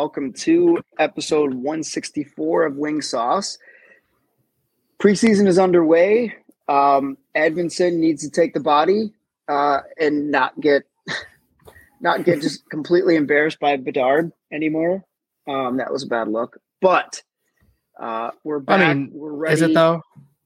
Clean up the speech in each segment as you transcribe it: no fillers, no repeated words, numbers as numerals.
welcome to episode 164 of Wing Sauce. Preseason is underway. Edvinsson needs to take the body and not get just completely embarrassed by Bedard anymore. That was a bad look, but we're back. I mean, we're ready. Is it though?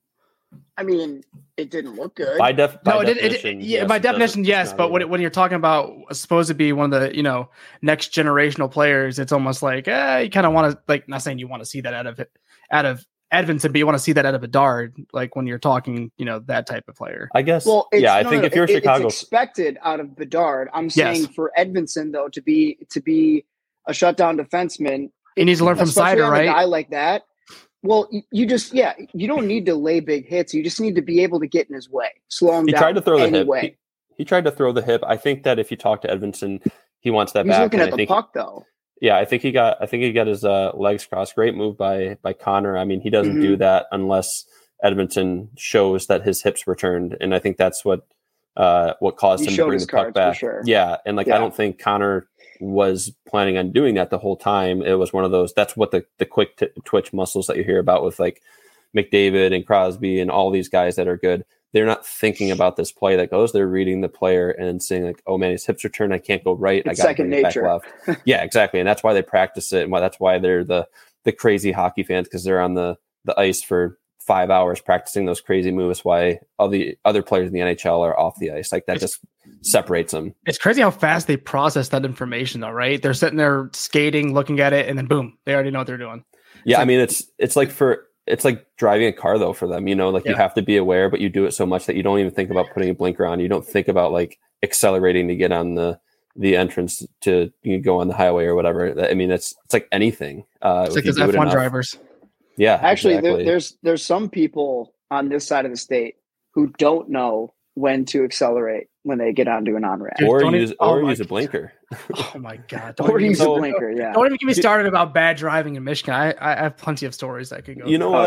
I mean, it didn't look good. By definition, yes. By definition, yes. But when you're talking about supposed to be one of the next generational players, it's almost like you kind of want to not saying you want to see that out of Edvinsson, but you want to see that out of Bedard. Like when you're talking, that type of player. I guess. Well, I think if you're Chicago, it's expected out of Bedard. I'm saying for Edvinsson though to be a shutdown defenseman, he needs to learn from Seider, right? A guy like that. Well, you don't need to lay big hits. You just need to be able to get in his way, slow him down. He tried to throw the anyway. hip. He tried to throw the hip. I think that if you talk to Edvinsson, he wants that back. He's looking at the puck, though. Yeah, I think he got his legs crossed. Great move by Connor. I mean, he doesn't do that unless Edvinsson shows that his hips were turned, and I think that's what caused him to bring the puck back. Sure. Yeah, and I don't think Connor was planning on doing that the whole time. It was one of those. That's what the quick twitch muscles that you hear about with like McDavid and Crosby and all these guys that are good. They're not thinking about this play that goes. They're reading the player and saying like, "Oh man, his hips are turned. I can't go right. It's I got to second bring it nature." back left." Yeah, exactly. And that's why they practice it, and that's why they're the crazy hockey fans, because they're on the ice for 5 hours practicing those crazy moves. Why all the other players in the NHL are off the ice. Like that just separates them. It's crazy how fast they process that information, though, right? They're sitting there skating, looking at it, and then boom, they already know what they're doing. Yeah, I mean, it's like driving a car though for them. You have to be aware, but you do it so much that you don't even think about putting a blinker on. You don't think about like accelerating to get on the entrance to go on the highway or whatever. I mean, it's like anything. It's like those F1 drivers. Yeah, actually, exactly. there's some people on this side of the state who don't know when to accelerate when they get onto an on-ramp. Or use a blinker. Oh my God. Or use a blinker, yeah. Don't even get me started about bad driving in Michigan. I have plenty of stories that could go.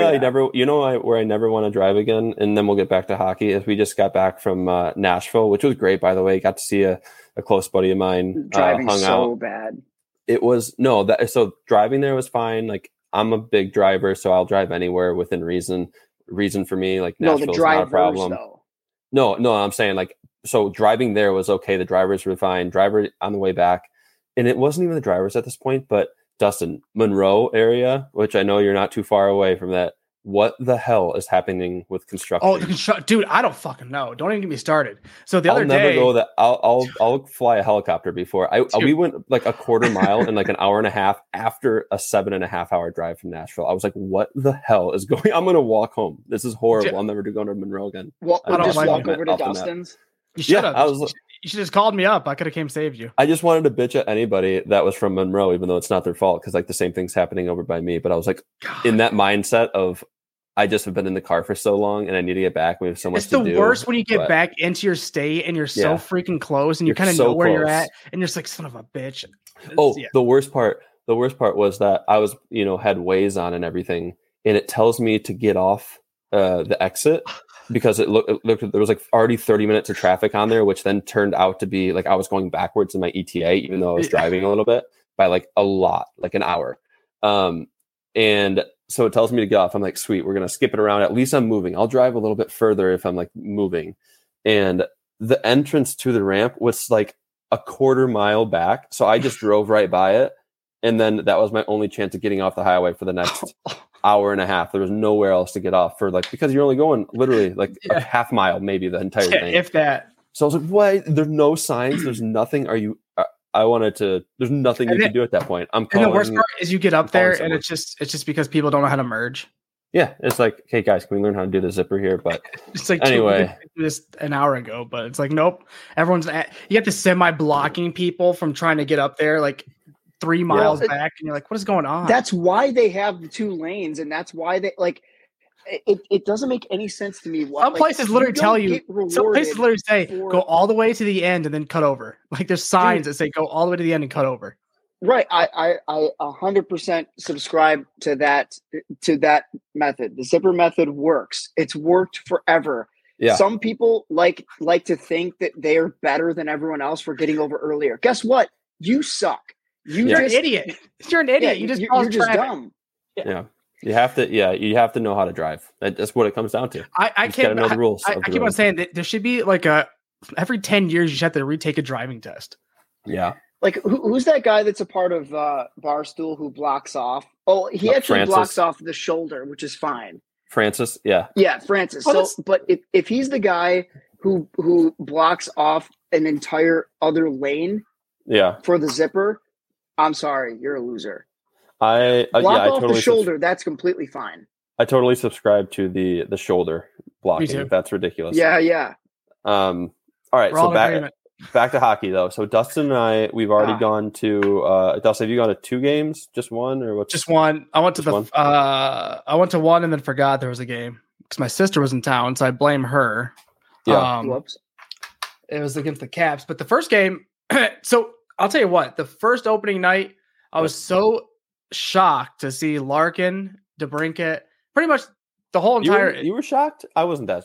Where I never want to drive again, and then we'll get back to hockey, is we just got back from Nashville, which was great, by the way. Got to see a close buddy of mine driving hung so out. bad. It was so driving there was fine. Like I'm a big driver, so I'll drive anywhere within reason. Reason for me, like Nashville's not a problem. Though. No, I'm saying like, so driving there was okay. The drivers were fine. Driver on the way back, and it wasn't even the drivers at this point, but Dustin, Monroe area, which I know you're not too far away from that. What the hell is happening with construction? Oh, dude, I don't fucking know. Don't even get me started. So I'll never go that. I'll fly a helicopter before. We went like a quarter mile in like an hour and a half after a 7.5 hour drive from Nashville. I was like, what the hell is going? I'm going to walk home. This is horrible. Dude, I'll never do going to Monroe again. Well, just walk over to Dustin's. You should have. You should have just called me up. I could have came saved you. I just wanted to bitch at anybody that was from Monroe, even though it's not their fault, because like the same thing's happening over by me. But I was like, in that mindset of, I just have been in the car for so long and I need to get back. We have so much to do. It's the worst when you get back into your state and you're so freaking close and you kind of know where you're at and you're just like, son of a bitch. The worst part was that I was, had Waze on and everything, and it tells me to get off the exit because it looked there was like already 30 minutes of traffic on there, which then turned out to be like I was going backwards in my ETA, even though I was driving a little bit by like a lot, like an hour. And so it tells me to get off. I'm like, sweet, we're going to skip it around. At least I'm moving. I'll drive a little bit further if I'm like moving. And the entrance to the ramp was like a quarter mile back. So I just drove right by it. And then that was my only chance of getting off the highway for the next hour and a half. There was nowhere else to get off because you're only going literally like a half mile, maybe the entire thing. If that. So I was like, what? There's no signs. There's nothing. There's nothing you can do at that point. And the worst part is you get up there and it's just because people don't know how to merge. Yeah. It's like, hey guys, can we learn how to do the zipper here? But it's like, anyway, this an hour ago, but it's like, nope. You have to semi-blocking people from trying to get up there like 3 miles back. And you're like, what is going on? That's why they have the 2 lanes. And that's why they like, it doesn't make any sense to me. Some places literally tell you. Some places literally say go all the way to the end and then cut over. Like there's signs that say go all the way to the end and cut over. Right. I 100% subscribe to that method. The zipper method works. It's worked forever. Yeah. Some people like to think that they are better than everyone else for getting over earlier. Guess what? You suck. You're an idiot. You're an idiot. You just you're just dumb. Yeah. You have to know how to drive. That's what it comes down to. I can't know the rules. I keep on saying that there should be like every 10 years you should have to retake a driving test. Yeah. Like who's that guy that's a part of Barstool who blocks off? Oh, he actually Francis. blocks off the shoulder, which is fine. Francis, yeah. Yeah, Francis. So, but if he's the guy who blocks off an entire other lane, for the zipper, I'm sorry, you're a loser. I totally the shoulder. That's completely fine. I totally subscribe to the shoulder blocking. That's ridiculous. Yeah. All right. So back to hockey though. So Dustin and I, we've already gone to. Dustin, have you gone to 2 games? Just one or what? Just one. I went to I went to one and then forgot there was a game because my sister was in town, so I blame her. Yeah. Whoops. It was against the Caps, but the first game. So I'll tell you what. The first opening night, I was so shocked to see Larkin, DeBrincat, pretty much the whole entire. You were shocked? I wasn't that.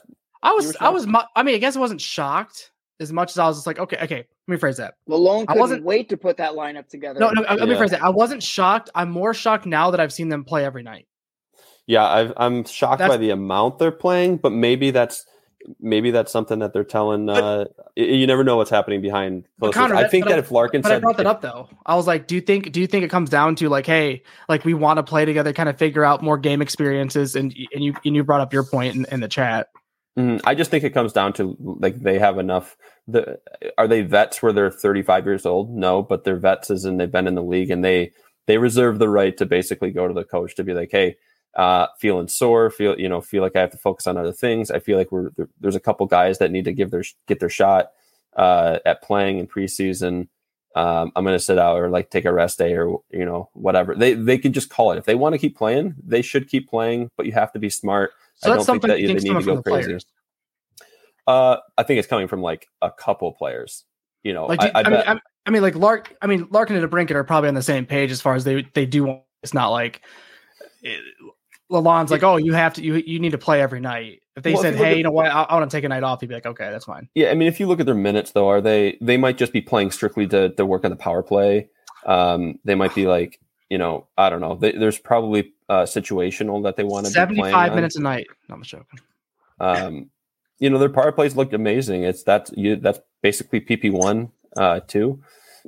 I mean, I guess I wasn't shocked as much as I was just like, okay. Let me phrase that. Malone couldn't wait to put that lineup together. No. Let me phrase that. I wasn't shocked. I'm more shocked now that I've seen them play every night. Yeah, I'm shocked by the amount they're playing, but maybe that's something that they're telling. You never know what's happening behind closed doors. I think that if Larkin said, I brought that up though. I was like, do you think it comes down to like, hey, like we want to play together, kind of figure out more game experiences, and you brought up your point in the chat. I just think it comes down to like they have enough. Are they vets where they're 35 years old? No, but they're vets as in they've been in the league and they reserve the right to basically go to the coach to be like, hey, feeling sore, feel like I have to focus on other things. I feel like there's a couple guys that need to get their shot at playing in preseason. I'm going to sit out or like take a rest day or whatever. They can just call it. If they want to keep playing, they should keep playing. But you have to be smart. So I don't think that they need to go crazy. Players. I think it's coming from like a couple players. Like, Larkin and DeBrincat are probably on the same page as far as they do. It's not like Lalonde's like, oh, you need to play every night. If they said, hey, you know what, I want to take a night off, he'd be like, okay, that's fine. Yeah, I mean, if you look at their minutes though, they might just be playing strictly to work on the power play. They might be like, I don't know. There's probably situational that they want to be playing 75 minutes a night. No, I'm joking. Their power plays looked amazing. That's basically PP1 too.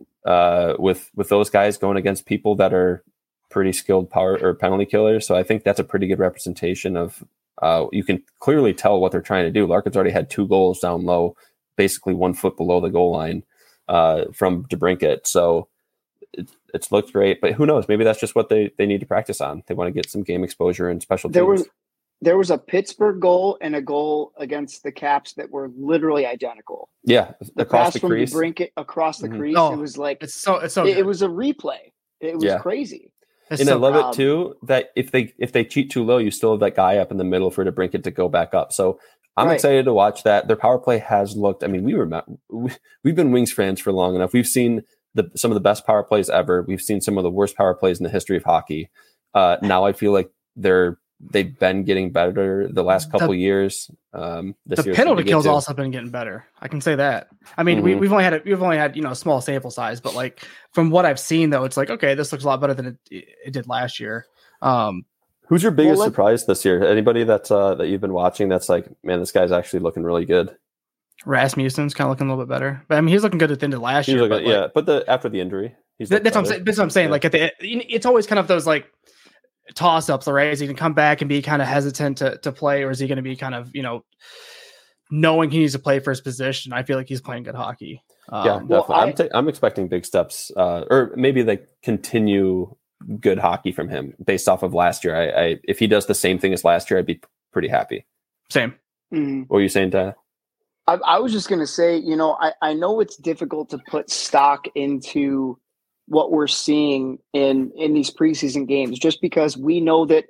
With those guys going against people that are pretty skilled power or penalty killers. So I think that's a pretty good representation of you can clearly tell what they're trying to do. Larkin's already had 2 goals down low, basically 1 foot below the goal line from DeBrincat. So it's looked great, but who knows? Maybe that's just what they need to practice on. They want to get some game exposure and special teams. There was a Pittsburgh goal and a goal against the Caps that were literally identical. Yeah, across the crease. DeBrincat across the crease. It was like it's so it was a replay. It was crazy. And I love it too that if they cheat too low, you still have that guy up in the middle for DeBrincat to go back up. So I'm excited to watch that. Their power play has looked. I mean, we've been Wings fans for long enough. We've seen some of the best power plays ever. We've seen some of the worst power plays in the history of hockey. Now I feel like they've been getting better the last couple years. The penalty kills also been getting better. I can say that. I mean, we've only had a small sample size, but like from what I've seen though, it's like, okay, this looks a lot better than it did last year. Who's your biggest surprise this year? Anybody that's that you've been watching that's like, man, this guy's actually looking really good. Rasmussen's kind of looking a little bit better, but I mean, he's looking good at the end of last year. But after the injury, that's what I'm saying. That's what I'm saying. Yeah. Like it's always kind of those like toss-ups, right? Is he going to come back and be kind of hesitant to play, or is he going to be kind of knowing he needs to play for his position? I feel like he's playing good hockey. Yeah, definitely. I'm expecting big steps, or maybe they continue good hockey from him based off of last year. I if he does the same thing as last year, I'd be pretty happy. Same. Mm-hmm. What were you saying, Ty? I was just going to say, I know it's difficult to put stock into what we're seeing in these preseason games, just because we know that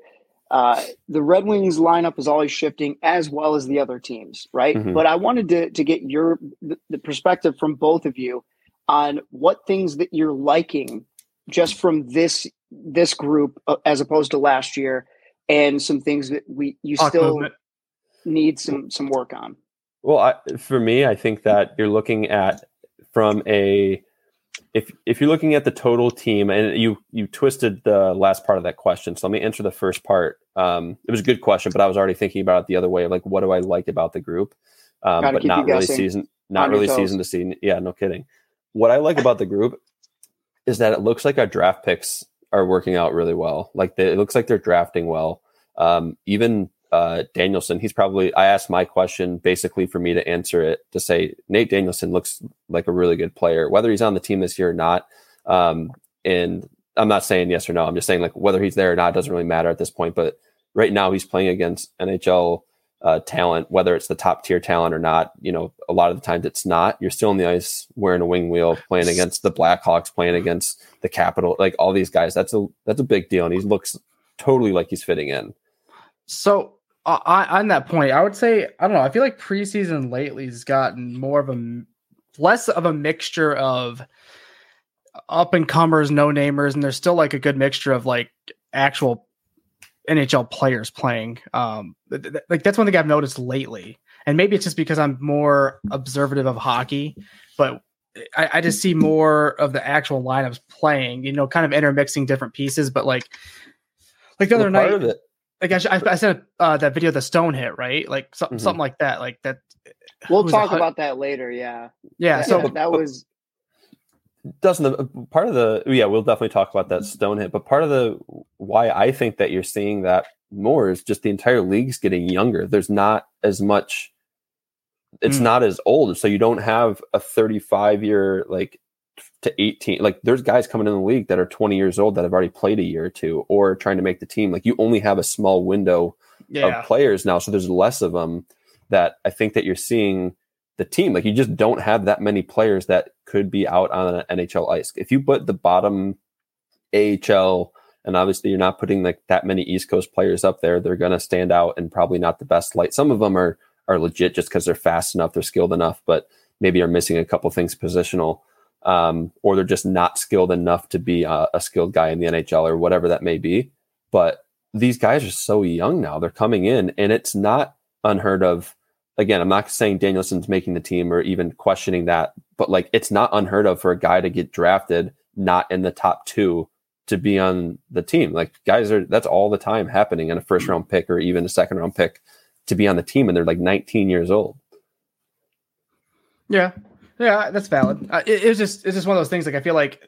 the Red Wings lineup is always shifting as well as the other teams, right? Mm-hmm. But I wanted to get the perspective from both of you on what things that you're liking just from this group as opposed to last year, and some things that you still need some work on. Well, for me, I think that you're looking at from a if you're looking at the total team, and you twisted the last part of that question, so let me answer the first part. It was a good question, but I was already thinking about it the other way. Like, what do I like about the group? But not really season to season. Yeah, no kidding. What I like about the group is that it looks like our draft picks are working out really well. Like it looks like they're drafting well. Even Danielson, I asked my question basically for me to answer it, to say Nate Danielson looks like a really good player, whether he's on the team this year or not. And I'm not saying yes or no. I'm just saying like whether he's there or not doesn't really matter at this point. But right now he's playing against NHL talent, whether it's the top tier talent or not. You know, a lot of the times it's not. You're still on the ice wearing a wing wheel, playing against the Blackhawks, playing against the Capital, like all these guys. That's a big deal, and he looks totally like he's fitting in. So on that point, I would say, I don't know, I feel like preseason lately has gotten less of a mixture of up and comers, no namers, and there's still like a good mixture of like actual NHL players playing. Like that's one thing I've noticed lately, and maybe it's just because I'm more observative of hockey, but I just see more of the actual lineups playing, you know, kind of intermixing different pieces. But like the other night, like I sent that video, the Stone hit, right? Like something like that. Like that. We'll talk about that later. Yeah. So that was. We'll definitely talk about that Stone hit. But part of the why I think that you're seeing that more is just the entire league's getting younger. There's not as much. It's not as old, so you don't have a 35-year like to 18. Like there's guys coming in the league that are 20 years old that have already played a year or two or trying to make the team. Like you only have a small window of players now, so there's less of them. That I think that you're seeing the team. Like you just don't have that many players that could be out on an NHL ice. If you put the bottom AHL, and obviously you're not putting like that many East Coast players up there, they're going to stand out and probably not the best light. Some of them are legit just because they're fast enough, they're skilled enough, but maybe are missing a couple things positional, or they're just not skilled enough to be a skilled guy in the NHL or whatever that may be. But these guys are so young now. They're coming in, and it's not unheard of. Again, I'm not saying Danielson's making the team or even questioning that, but like it's not unheard of for a guy to get drafted not in the top 2 to be on the team. Like that's all the time happening in a first round pick or even a second round pick to be on the team, and they're like 19 years old. Yeah, that's valid. It's just one of those things. Like I feel like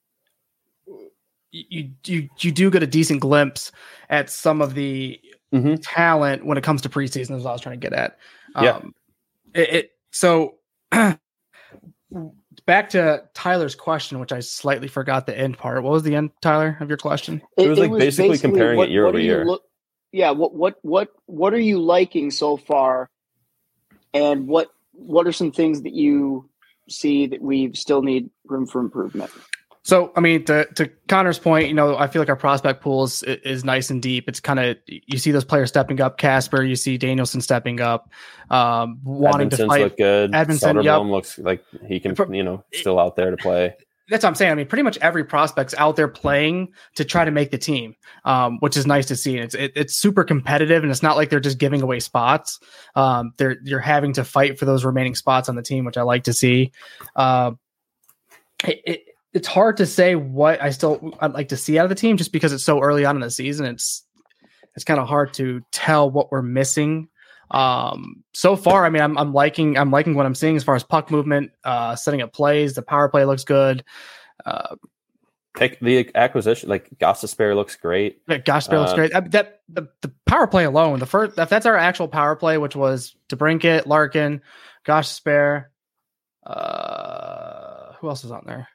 you do get a decent glimpse at some of the talent when it comes to preseason. Is what I was trying to get at. So back to Tyler's question, which I slightly forgot the end part. What was the end, Tyler, of your question? It was basically comparing it year over year. What are you liking so far, and what are some things that you see that we still need room for improvement? So, I mean, to Connor's point, you know, I feel like our prospect pool is nice and deep. It's kind of, you see those players stepping up. Casper, you see Danielson stepping up, wanting to fight. Look good. Soderblom looks like he can, still out there to play. That's what I'm saying. I mean, pretty much every prospect's out there playing to try to make the team, which is nice to see. And it's super competitive, and it's not like they're just giving away spots. You're having to fight for those remaining spots on the team, which I like to see. It's hard to say what I'd like to see out of the team just because it's so early on in the season. It's kind of hard to tell what we're missing. So far, I mean, I'm liking what I'm seeing as far as puck movement, setting up plays. The power play looks good. Pick the acquisition, like Gostisbehere looks great. Yeah, Gostisbehere looks great. That the power play alone, if that's our actual power play, which was DeBrincat, Larkin, Gostisbehere. Who else is on there?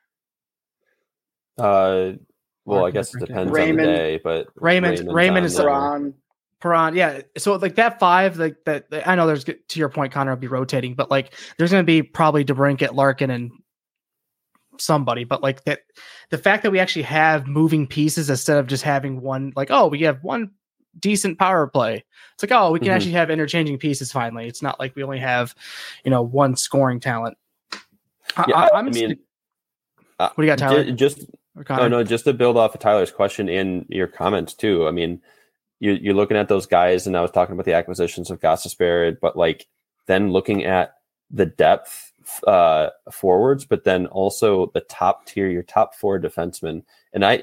Well, I guess it depends on the day, but Raymond is Perron. Yeah. So like that 5, like that, I know there's, to your point, Connor, will be rotating, but like there's going to be probably DeBrincat, Larkin, and somebody, but like that, the fact that we actually have moving pieces instead of just having one, like, oh, we have one decent power play. It's like, oh, we can actually have interchanging pieces finally. It's not like we only have, one scoring talent. Yeah, what do you got, Tyler? Just to build off of Tyler's question and your comments too. I mean, you're looking at those guys, and I was talking about the acquisitions of Gostisbehere, but like then looking at the depth forwards, but then also the top tier, your top 4 defensemen. And I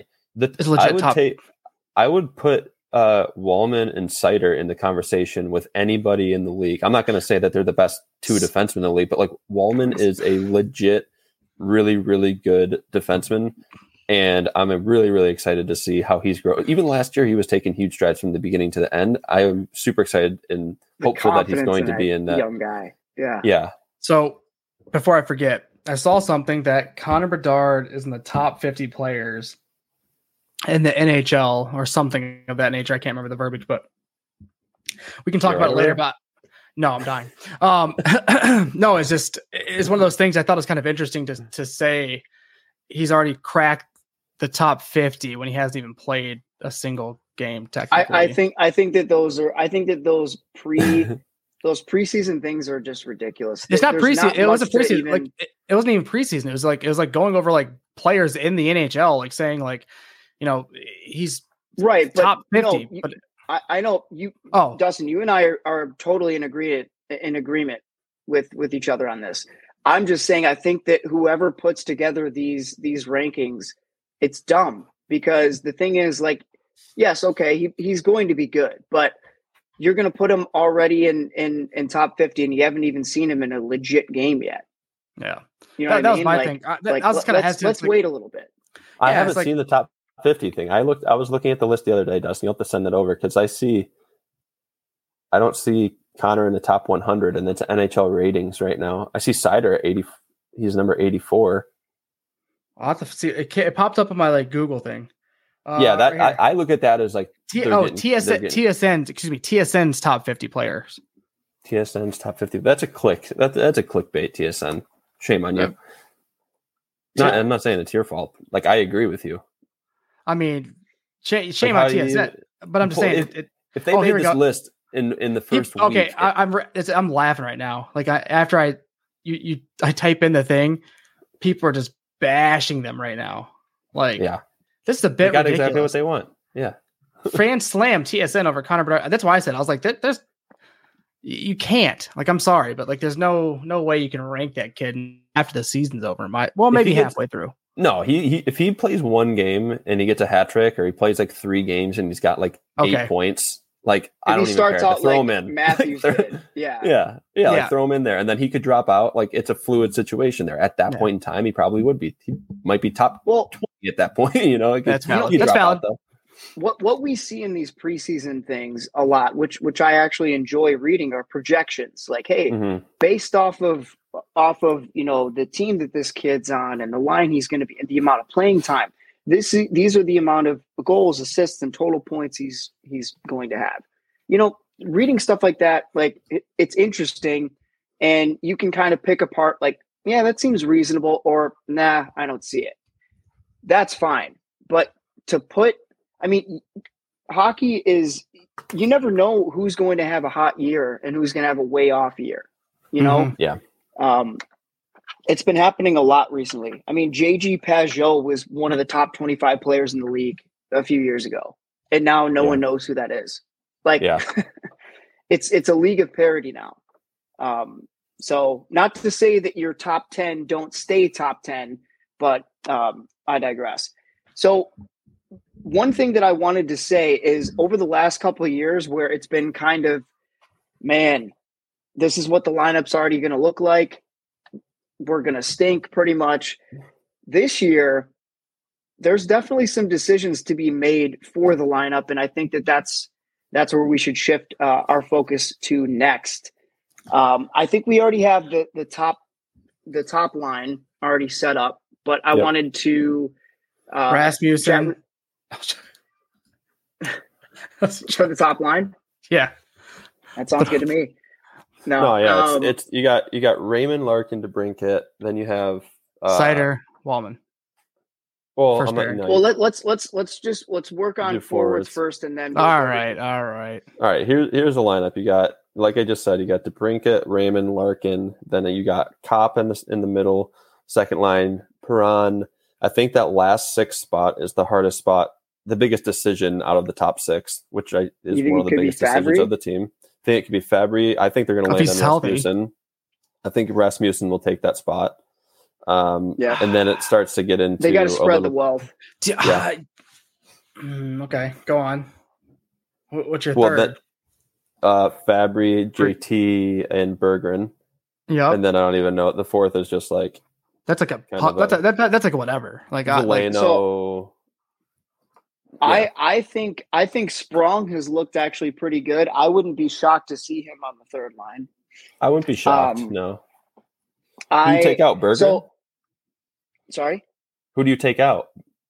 would put Wallman and Sider in the conversation with anybody in the league. I'm not going to say that they're the best 2 defensemen in the league, but like Wallman is a legit, really, really good defenseman. And I'm really, really excited to see how he's growing. Even last year, he was taking huge strides from the beginning to the end. I am super excited and hopeful that he's going to be in that young guy. Yeah. Yeah. So before I forget, I saw something that Connor Bedard is in the top 50 players in the NHL or something of that nature. I can't remember the verbiage, but we can talk about it later. But no, I'm dying. No, it's one of those things I thought was kind of interesting to say he's already cracked the top 50 when he hasn't even played a single game. Technically, I think that those preseason things are just ridiculous. It's not preseason. It wasn't preseason. Like it wasn't even preseason. It was like going over like players in the NHL, like saying like, he's right top 50. No, I know you. Oh, Dustin, you and I are totally in agreement with each other on this. I'm just saying, I think that whoever puts together these rankings, it's dumb, because the thing is, like, yes, okay, he's going to be good, but you're going to put him already in top 50, and you haven't even seen him in a legit game yet. Yeah, that was my thing. Let's wait a little bit. I haven't seen the top 50 thing. I was looking at the list the other day, Dustin. You'll have to send it over, because I don't see Connor in the top 100, and it's NHL ratings right now. I see Sider at 80. He's number 84. I'll have to see. It popped up on my like Google thing. I look at that as like TSN's top 50 players. TSN's top 50. That's a click. That's a clickbait. TSN. Shame on you. Yep. I'm not saying it's your fault. Like, I agree with you. I mean, shame on TSN. But I'm just saying, if they made this list in the first week. Okay, I'm laughing right now. Like after I type in the thing, people are just bashing them right now. Like, yeah, this is a bit ridiculous. Exactly what they want. Yeah, fans slam TSN over Connor Bedard. That's why I said, I was like, there's you can't. Like, I'm sorry, but like, there's no way you can rank that kid after the season's over. Maybe halfway through. No, he if he plays one game and he gets a hat trick, or he plays like 3 games and he's got like 8 points. Like, I don't even care. Throw him in. Matthews did. Yeah. Like, throw him in there, and then he could drop out. Like, it's a fluid situation there. At that point in time, he probably would be. He might be top 20 at that point. That's valid. That's valid. What we see in these preseason things a lot, which I actually enjoy reading, are projections. Like, hey, based off of the team that this kid's on and the line he's going to be, and the amount of playing time. These are the amount of goals, assists, and total points he's going to have. Reading stuff like that, like it's interesting, and you can kind of pick apart, like, yeah, that seems reasonable, or nah, I don't see it. That's fine. But hockey is, you never know who's going to have a hot year and who's going to have a way off year. Yeah. It's been happening a lot recently. I mean, JG Pageau was one of the top 25 players in the league a few years ago, and now no one knows who that is. Like, it's a league of parity now. So not to say that your top 10 don't stay top 10, but I digress. So one thing that I wanted to say is, over the last couple of years where it's been kind of, man, this is what the lineup's already going to look like. We're going to stink pretty much. This year, there's definitely some decisions to be made for the lineup, and I think that's where we should shift our focus to next. I think we already have the top line already set up, but I wanted to Rasmussen for the top line. Yeah, that sounds good to me. It's you got Raymond, Larkin, DeBrincat, then you have Sider, Wallman. Well, let's work on forwards first, and then all right. Here's the lineup. You got, like I just said, you got DeBrincat, Raymond, Larkin. Then you got Kopp in the middle, second line. Perron. I think that last 6 spot is the hardest spot, the biggest decision out of the top 6, which is one of the biggest decisions of the team. I think it could be Fabry. I think they're going to land on Rasmussen. I think Rasmussen will take that spot. And then it starts to get into. They got to spread the wealth. Yeah. Okay, go on. What's your third? Fabry, JT, and Berggren. Yeah, and then I don't even know. The fourth is just like that's like that's like a whatever. Like Veleno. I think Sprong has looked actually pretty good. I wouldn't be shocked to see him on the third line. I wouldn't be shocked. No. Who do you take out, Berggren? Sorry. Who do you take out?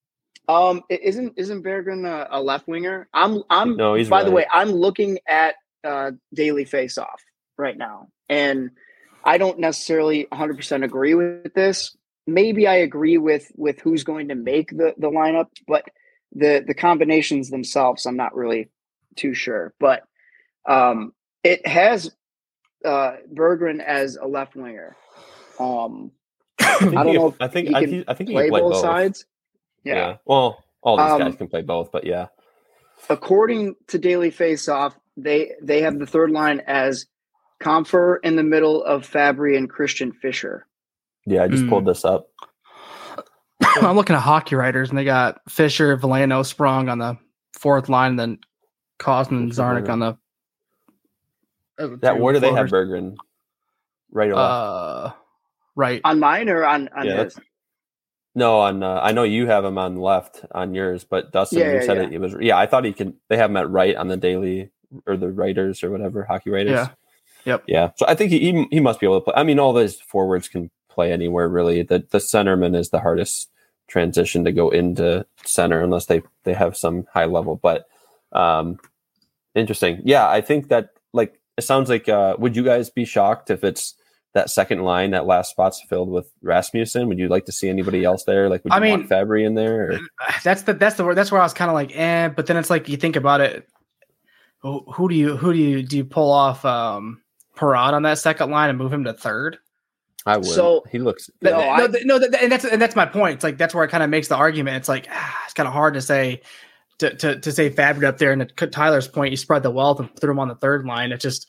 Isn't Berggren a left winger? No, he's by right. the way, I'm looking at Daily Face-Off right now, and I don't necessarily 100% agree with this. Maybe I agree with who's going to make the lineup, but the combinations themselves, I'm not really too sure. But it has Berggren as a left winger. I don't know. I think he can play both sides. Yeah. Well, all these guys can play both, but yeah. According to Daily Face-Off, they have the third line as Compher in the middle of Fabry and Christian Fischer. Yeah, I just pulled this up. I'm looking at Hockey Writers, and they got Fischer, Veleno, Sprong on the fourth line, and then Cosman and Zarnik on the. Where do they have Berggren? Right off. Right on mine or on his? No, on I know you have him on left on yours, but Dustin, you said it was. Yeah, I thought he can. They have him at right on the Daily or the Writers or whatever, Hockey Writers. Yeah. Yep. Yeah. So I think he must be able to play. I mean, all those forwards can play anywhere really. The centerman is the hardest transition to go into center unless they have some high level. But interesting. Yeah, I think that like it sounds like would you guys be shocked if it's that second line, that last spot's filled with Rasmussen? Would you like to see anybody else there? Like would you want Fabry in there? Or? That's where I was kind of like, but then it's like you think about it. Who do you pull off Parrot on that second line and move him to third? I would. So he looks. And that's my point. It's like that's where it kind of makes the argument. It's like it's kind of hard to say to say Fabry up there. And to Tyler's point, you spread the wealth and threw him on the third line. It just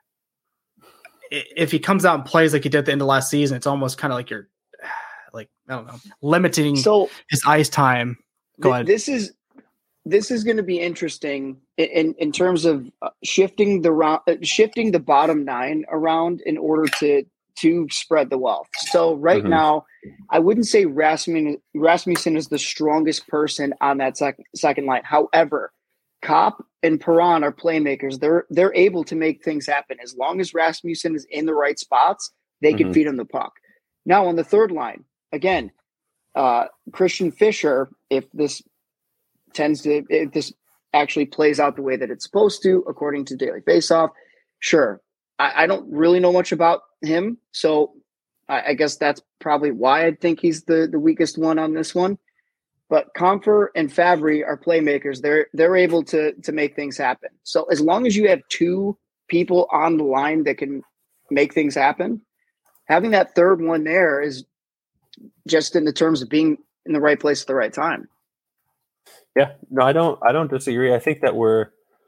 if he comes out and plays like he did at the end of last season, it's almost kind of like you're like I don't know limiting his ice time. Go ahead. This is going to be interesting in terms of shifting the bottom nine around in order to spread the wealth. So right now, I wouldn't say Rasmussen is the strongest person on that second line. However, Kopp and Perron are playmakers. They're able to make things happen. As long as Rasmussen is in the right spots, they can feed him the puck. Now on the third line, again, Christian Fischer, if this actually plays out the way that it's supposed to, according to Daily Faceoff, sure. I don't really know much about him, so I guess that's probably why I think he's the weakest one on this one. But Compher and Fabry are playmakers. They're able to make things happen. So as long as you have two people on the line that can make things happen, having that third one there is just in the terms of being in the right place at the right time. Yeah, no, I don't disagree. I think that we're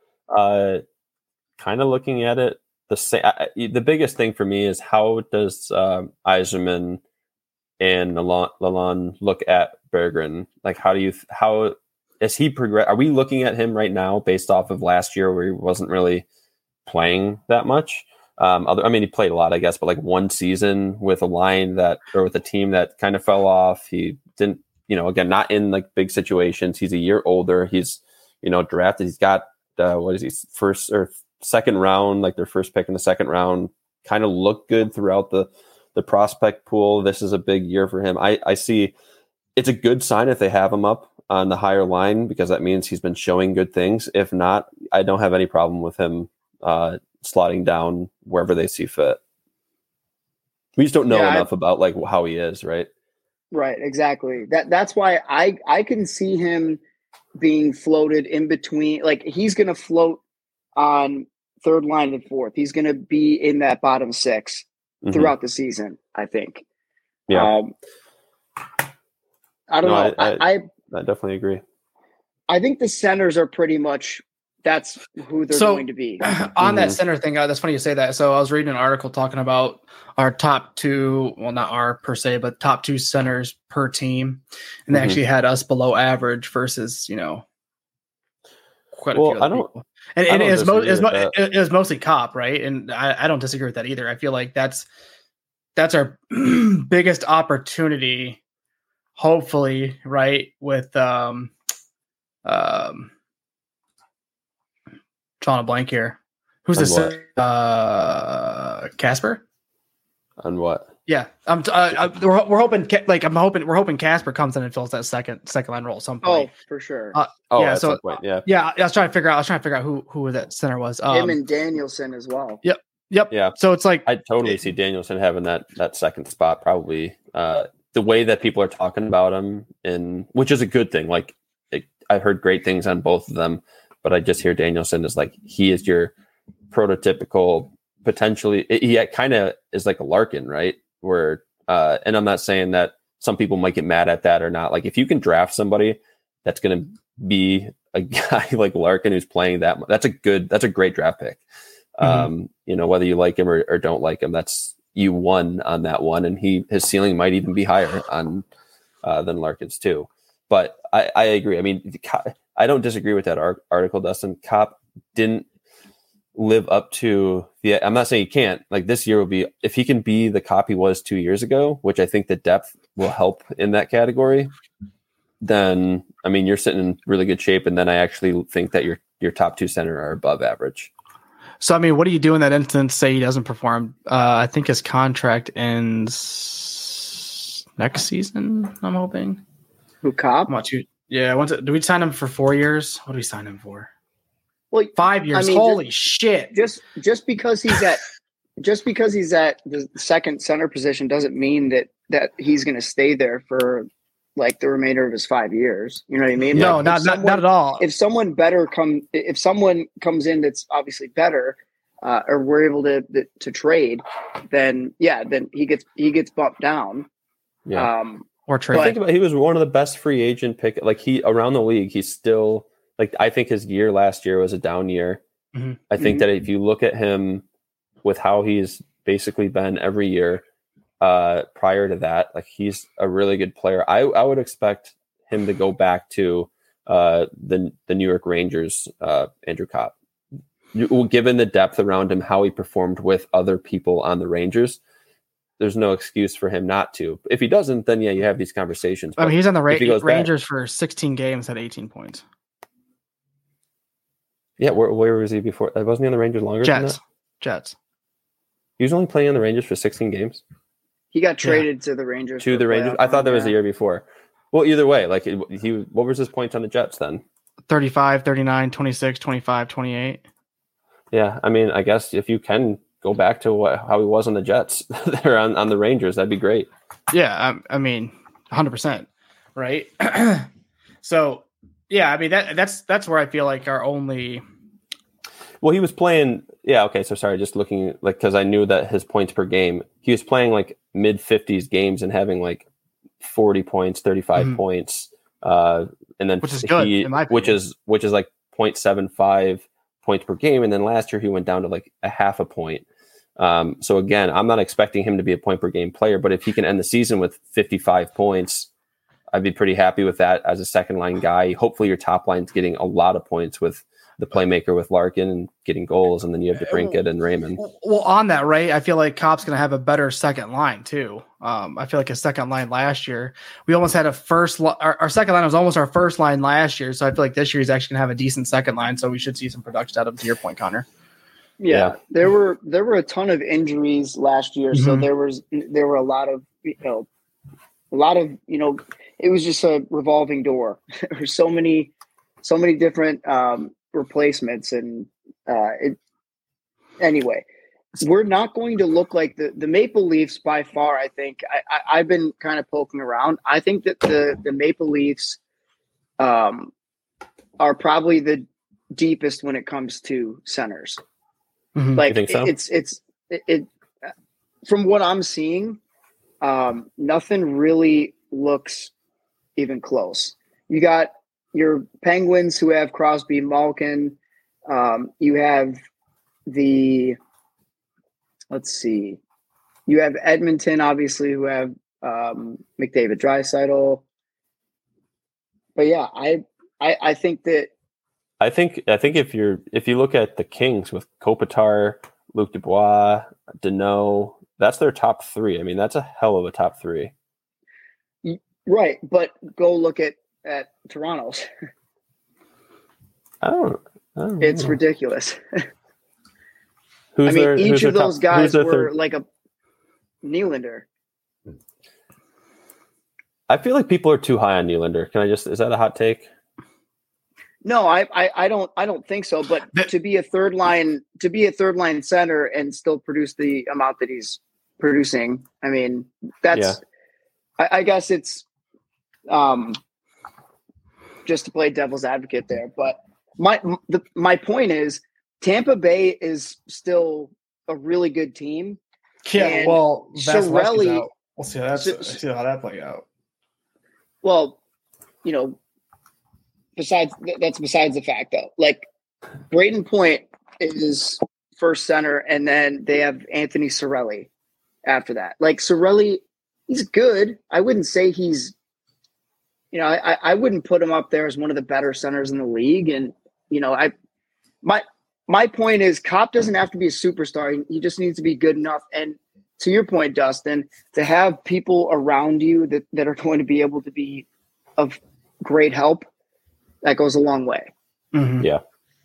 kind of looking at it the same. The biggest thing for me is how does Yzerman and Lalonde look at Berggren? Like, how is he progress? Are we looking at him right now based off of last year where he wasn't really playing that much? He played a lot, I guess, but like one season with with a team that kind of fell off. He didn't. Again, not in like big situations. He's a year older. He's, drafted. He's got, first or second round, like their first pick in the second round, kind of looked good throughout the prospect pool. This is a big year for him. I see it's a good sign if they have him up on the higher line because that means he's been showing good things. If not, I don't have any problem with him slotting down wherever they see fit. We just don't know enough about like how he is, right? Right, exactly. That's why I can see him being floated in between. Like he's going to float on third line and fourth. He's going to be in that bottom six throughout the season, I think. Yeah. I don't know. I definitely agree. I think the centers are pretty much that's who they're going to be. On that center thing, that's funny you say that. So I was reading an article talking about our top two, well, not our per se, but top two centers per team. And they actually had us below average versus, quite a few other people. And it was mostly Cop, right? And I don't disagree with that either. I feel like that's our biggest opportunity, hopefully, right? With drawing a blank here. Who's this? Casper? On what? Yeah, we're hoping we're hoping Casper comes in and fills that second line role at some point. Oh, for sure. At some point, yeah. I was trying to figure out who that center was. Him and Danielson as well. Yep. Yeah. So it's like I totally see Danielson having that second spot, probably. The way that people are talking about him, which is a good thing. Like I've heard great things on both of them, but I just hear Danielson is like he is your prototypical. Potentially, he kind of is like a Larkin, right? Where, and I'm not saying that some people might get mad at that or not. Like, if you can draft somebody that's going to be a guy like Larkin who's playing that, that's a great draft pick. Whether you like him or don't like him, you won on that one, and his ceiling might even be higher on than Larkin's too. But I agree. I mean, I don't disagree with that article, Dustin. Cop didn't live up to I'm not saying he can't. Like this year will be, if he can be the Cop he was 2 years ago, which I think the depth will help in that category, then I mean you're sitting in really good shape. And then I actually think that your top two center are above average. So I mean, what do you do in that instance? Say he doesn't perform. I think his contract ends next season. I'm hoping. Who, Cop? Yeah. Do we sign him for 4 years? What do we sign him for? Well, 5 years. I mean, holy shit! Just because he's at the second center position doesn't mean that he's going to stay there for like the remainder of his 5 years. You know what I mean? No, not at all. If someone comes in that's obviously better, or we're able to trade, then he gets bumped down. Yeah. Or trade. Think about, he was one of the best free agent pick. Like around the league, he's still. Like I think his year last year was a down year. Mm-hmm. I think that if you look at him with how he's basically been every year prior to that, like he's a really good player. I would expect him to go back to the New York Rangers, Andrew Copp. Given the depth around him, how he performed with other people on the Rangers, there's no excuse for him not to. If he doesn't, then you have these conversations. I mean, he's on the Rangers for 16 games at 18 points. Yeah, where was he before? Wasn't he on the Rangers longer than that? Jets. He was only playing on the Rangers for 16 games. He got traded to the Rangers. To the Rangers? I thought that was the year before. Well, either way, like what was his points on the Jets then? 35, 39, 26, 25, 28. Yeah, I mean, I guess if you can go back to how he was on the Jets there on the Rangers, that'd be great. Yeah, I mean, 100%, right? So, yeah, I mean that's where I feel like our only. Well, he was playing. Yeah, okay. So sorry, just looking because I knew that his points per game. He was playing like mid-50s games and having like 40 points, 35 points, and then which is good, in my opinion. which is like 0.75 points per game. And then last year he went down to like a half a point. So again, I'm not expecting him to be a point per game player, but if he can end the season with 55 points. I'd be pretty happy with that as a second line guy. Hopefully your top line's getting a lot of points with the playmaker with Larkin and getting goals. And then you have DeBrincat and Raymond. Well, on that, right. I feel like Copp's going to have a better second line too. I feel like a second line last year, we almost had our second line was almost our first line last year. So I feel like this year he's actually going to have a decent second line. So we should see some production out of him, to your point, Connor. Yeah. There were a ton of injuries last year. So there were a lot of, it was just a revolving door. There's so many different replacements, and anyway, we're not going to look like the Maple Leafs by far. I think I've been kind of poking around. I think that the Maple Leafs are probably the deepest when it comes to centers. Mm-hmm. Like, you think so? It from what I'm seeing, nothing really looks even close. You got your Penguins who have Crosby, Malkin, You have let's see. You have Edmonton, obviously, who have McDavid, Draisaitl. But yeah, I think that. I think if you look at the Kings with Kopitar, Luc Dubois, Deneau, that's their top three. I mean, that's a hell of a top three. Right, but go look at Toronto's. I don't It's know. Ridiculous. Who's each of those guys were third? like a Nylander. I feel like people are too high on Nylander. Is that a hot take? No, I don't think so. But to be a third line center and still produce the amount that he's producing, I mean, that's. Yeah. I guess it's just to play devil's advocate there. But my point is, Tampa Bay is still a really good team. Yeah, well, Cirelli, we'll see how that play out. Well, besides the fact though, like Braden Point is first center, and then they have Anthony Cirelli after that. Like Cirelli, he's good. I wouldn't say he's, I wouldn't put him up there as one of the better centers in the league. And my point is, Copp doesn't have to be a superstar. He just needs to be good enough. And to your point, Dustin, to have people around you that are going to be able to be of great help, that goes a long way. Mm-hmm. Yeah.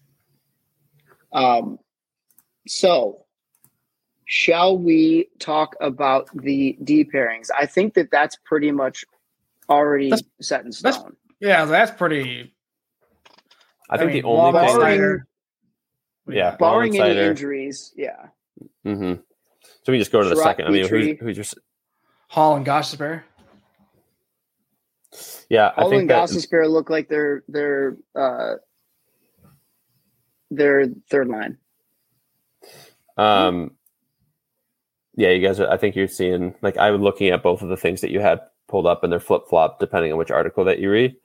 So shall we talk about the D pairings? I think that's pretty much already set in stone. That's pretty. I think the only thing. Barring any injuries, yeah. Mm-hmm. So we just go to the second. I mean, who's just Hall and Gostisbehere? Yeah, Hall and Gostisbehere look like they're third line. Yeah, you guys. I think you're seeing, like, I was looking at both of the things that you had pulled up, and they're flip flop depending on which article that you read.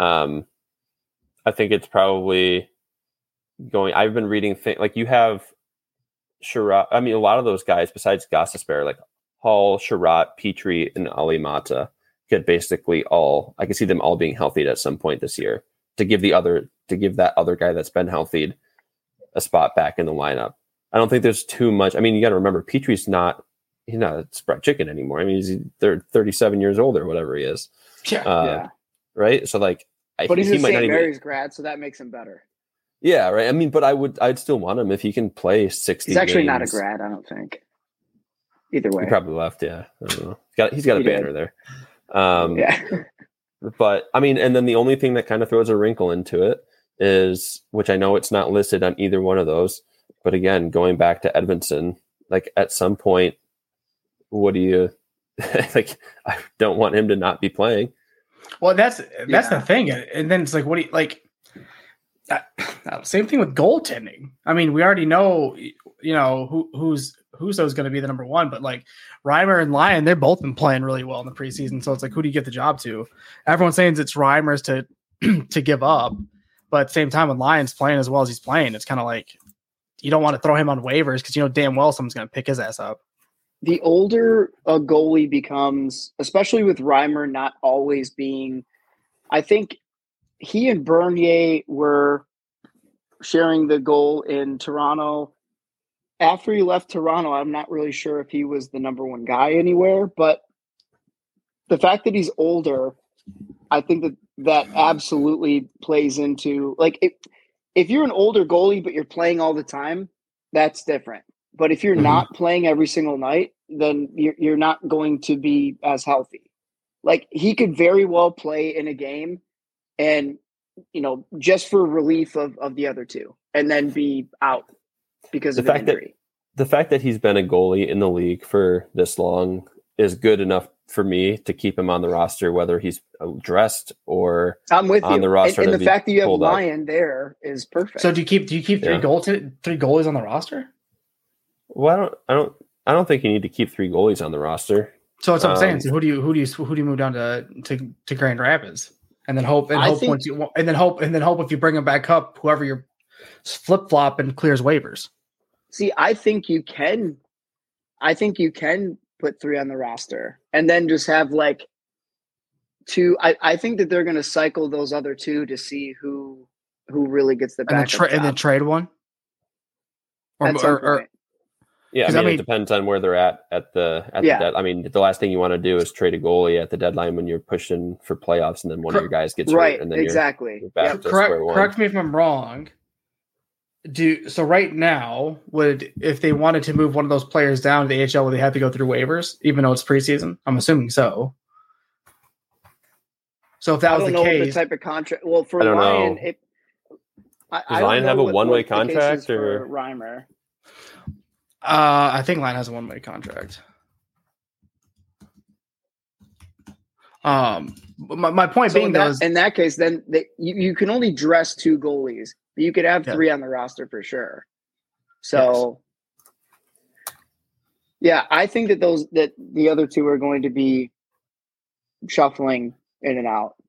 I think it's probably going. I've been reading like you have Sherratt. I mean, a lot of those guys besides Gostisbehere, like Hall, Sherratt, Petrie, and Ali Mata, could basically all. I can see them all being healthy at some point this year to give that other guy that's been healthy a spot back in the lineup. I don't think there's too much. I mean, you got to remember, Petrie's not a spread chicken anymore. I mean, they're 37 years old or whatever he is. Yeah. Right. So like, but he's a St. Mary's grad, so that makes him better. Yeah. Right. I mean, but I'd still want him if he can play 60. He's actually games. not a grad, I don't think. Either way, he probably left. Yeah. I don't know. He's got a banner there. Yeah. But I mean, and then the only thing that kind of throws a wrinkle into it is, which I know it's not listed on either one of those, but again, going back to Edvinsson, like at some point, what do you like? I don't want him to not be playing. Well, that's the thing, and then it's like, what do you like? Same thing with goaltending. I mean, we already know, who's going to be the number one, but like Reimer and Lyon, they've both been playing really well in the preseason. So it's like, who do you get the job to? Everyone's saying it's Reimer's to give up, but at the same time, when Lyon's playing as well as he's playing, it's kind of like you don't want to throw him on waivers because damn well someone's going to pick his ass up. The older a goalie becomes, especially with Reimer not always being, I think he and Bernier were sharing the goal in Toronto. After he left Toronto, I'm not really sure if he was the number one guy anywhere, but the fact that he's older, I think that absolutely plays into, like, if you're an older goalie but you're playing all the time, that's different. But if you're not playing every single night, then you're not going to be as healthy. Like, he could very well play in a game and, just for relief of the other two, and then be out because of an injury. The fact that he's been a goalie in the league for this long is good enough for me to keep him on the roster, whether he's dressed or I'm with on you. the roster. And the fact that you have Lyon there is perfect. So do you keep three goalies on the roster? Well, I don't think you need to keep three goalies on the roster. So that's what I'm saying. So who do you move down to Grand Rapids, and then hope if you bring them back up, whoever flip flop and clears waivers. See, I think you can put 3 on the roster and then just have like 2. I think that they're going to cycle those other 2 to see who really gets the backup and then trade one. Yeah, I mean, it depends on where they're at the deadline. I mean, the last thing you want to do is trade a goalie at the deadline when you're pushing for playoffs, and then one of your guys gets hurt, and then you're back to square one. Correct me if I'm wrong. So right now, if they wanted to move one of those players down to the AHL, would they have to go through waivers, even though it's preseason? I'm assuming so. So if that was the case, the type of contract. Well, for I don't Ryan, know. Does Ryan have a one-way contract or Reimer? I think Ryan has a one-way contract. My point being, in that case, then you can only dress 2 goalies. You could have 3 on the roster for sure. So, I think that the other 2 are going to be shuffling in and out.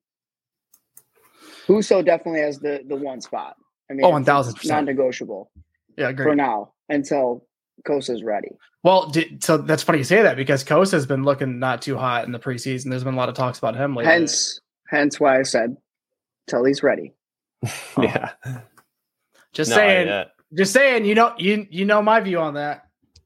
Husso definitely has the 1 spot. I mean, 1,000%, non-negotiable. Yeah, great. For now until Kosa's ready. Well, so that's funny you say that because Kosa's been looking not too hot in the preseason. There's been a lot of talks about him lately. Hence why I said till he's ready. Yeah. Just saying. You know my view on that.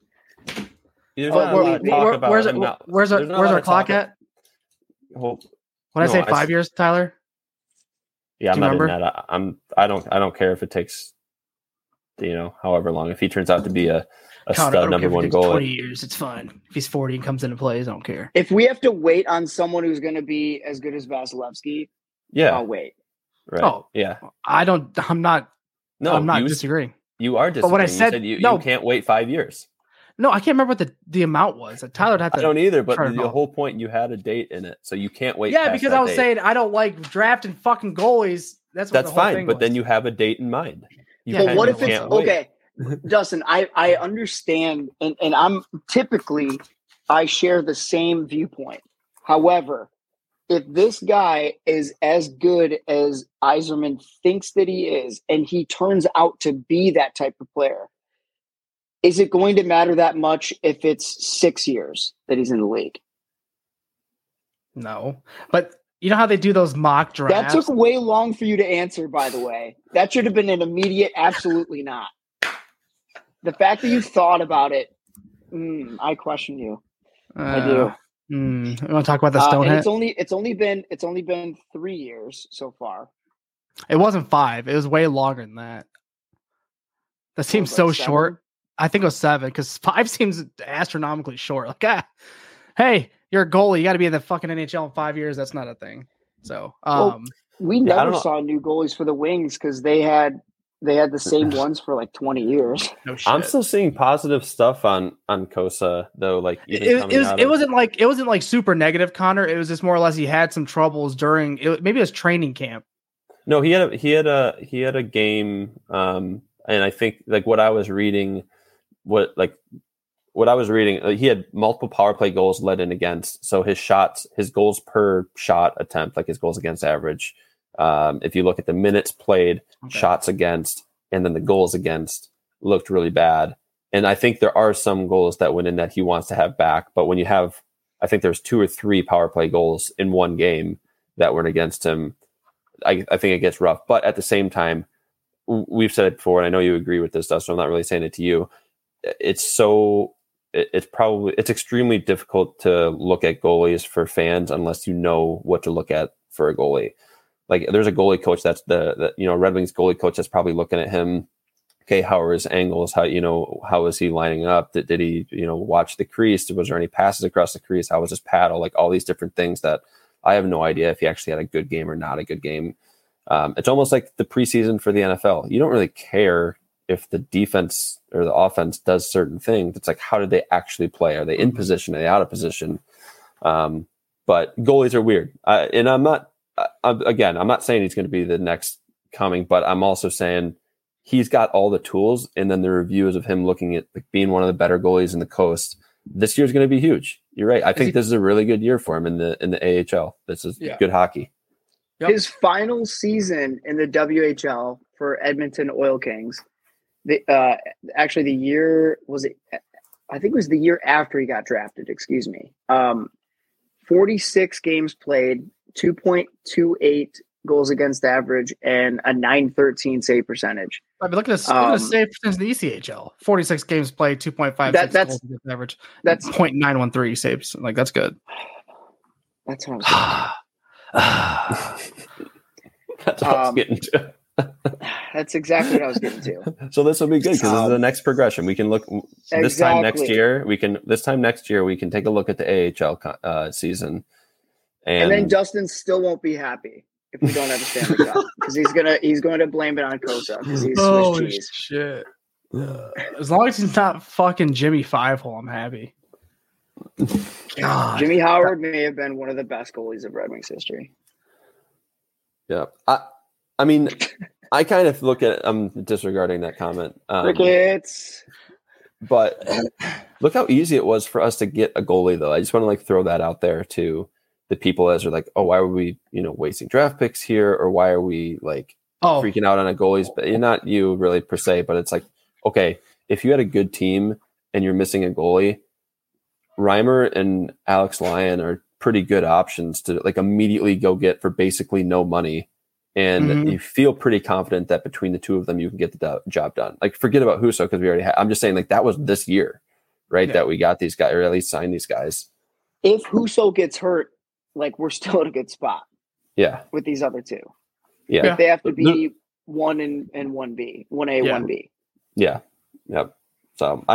Where's our clock at? What did I say? 5 years, Tyler? Yeah, I'm not in that. I don't care if it takes, however long. If he turns out to be a stud number 1 goalie, 20 years, it's fine. If he's 40 and comes into plays, I don't care. If we have to wait on someone who's going to be as good as Vasilevsky, I'll wait. Right. Oh, yeah. I'm not disagreeing. You are disagreeing. But what I said, you can't wait 5 years. No, I can't remember what the amount was. Tyler had to. I don't either, but the whole point, you had a date in it, so you can't wait. Yeah, because I was saying I don't like drafting fucking goalies. That's fine, but then you have a date in mind. But what if it's okay, Dustin? I understand, and I'm typically I share the same viewpoint. However, if this guy is as good as Yzerman thinks that he is, and he turns out to be that type of player, is it going to matter that much if it's 6 years that he's in the league? No. But you know how they do those mock drafts? That took way long for you to answer, by the way. That should have been an immediate absolutely not. The fact that you thought about it, I question you. I do. You want to talk about the stone hit? It's only been 3 years so far. It wasn't 5. It was way longer than that. That seems so 7? Short. I think it was 7 because 5 seems astronomically short. Like, hey, you're a goalie. You got to be in the fucking NHL in 5 years. That's not a thing. So, we never saw new goalies for the Wings because they had the same ones for like 20 years. No shit. I'm still seeing positive stuff on Kosa though. Like it wasn't like super negative, Connor. It was just more or less he had some troubles during maybe it was training camp. No, he had a game, and I think like what I was reading. He had multiple power play goals led in against. So his goals per shot attempt, like his goals against average. If you look at the minutes played, shots against, and then the goals against looked really bad. And I think there are some goals that went in that he wants to have back. But when you have, I think there's 2 or 3 power play goals in one game that went against him, I think it gets rough. But at the same time, we've said it before, and I know you agree with this stuff, so I'm not really saying it to you. It's extremely difficult to look at goalies for fans unless you know what to look at for a goalie. Like there's a goalie coach that's Red Wings goalie coach that's probably looking at him. Okay, how are his angles? How is he lining up? Did he watch the crease? Was there any passes across the crease? How was his paddle? Like all these different things that I have no idea if he actually had a good game or not a good game. It's almost like the preseason for the NFL. You don't really care if the defense or the offense does certain things. It's like, how did they actually play? Are they in position? Are they out of position? But goalies are weird. And I'm not saying he's going to be the next coming, but I'm also saying he's got all the tools. And then the reviews of him looking at like, being one of the better goalies in the coast this year's going to be huge. You're right. I think this is a really good year for him in the AHL. This is good hockey. Yep. His final season in the WHL for Edmonton Oil Kings. Actually, the year was it? I think it was the year after he got drafted. Excuse me. 46 games played, 2.28 goals against average, and a .913 save percentage. I mean, look at the save percentage in the ECHL. 46 games played, 2.56 goals against average. That's .913 saves. Like, that's good. That's what I was saying. That's what I was getting to. That's exactly what I was getting to. So this will be good because this is the next progression. We can look this time next year. We can take a look at the AHL season, and then Justin still won't be happy if we don't have a Stanley Cup because he's going to blame it on Kosa because he's Swiss cheese. Shit. As long as he's not fucking Jimmy Fivehole, I'm happy. God. Jimmy Howard may have been one of the best goalies of Red Wings history. Yeah, I mean, I kind of look at. I'm disregarding that comment. Crickets. But look how easy it was for us to get a goalie, though. I just want to throw that out there to the people as are like, oh, why are we, wasting draft picks here, or why are we freaking out on a goalies? But not you really per se, but it's like, okay, if you had a good team and you're missing a goalie, Reimer and Alex Lyon are pretty good options to immediately go get for basically no money. And you feel pretty confident that between the two of them, you can get the job done. Forget about Husso because we already I'm just saying that was this year, right? Yeah. That we got these guys, or at least signed these guys. If Husso gets hurt, we're still in a good spot. Yeah. With these other two. Yeah. They have to be 1 and 1B, 1A, 1B. Yeah. Yep. So